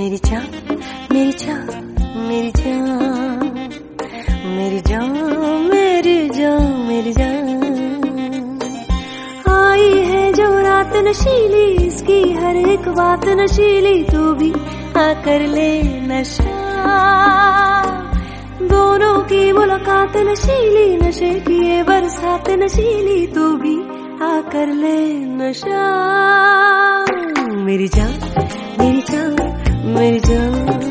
मेरी जान मेरी जान मेरी जान मेरी जान मेरी जान मेरी जान। आई है जो रात नशीली, इसकी हर एक बात नशीली, तू भी आकर ले नशा। दोनों की मुलाकात नशीली, नशे की ये बरसात नशीली, तू भी आकर ले नशा। मेरी जान मेरी जान मेरी जान।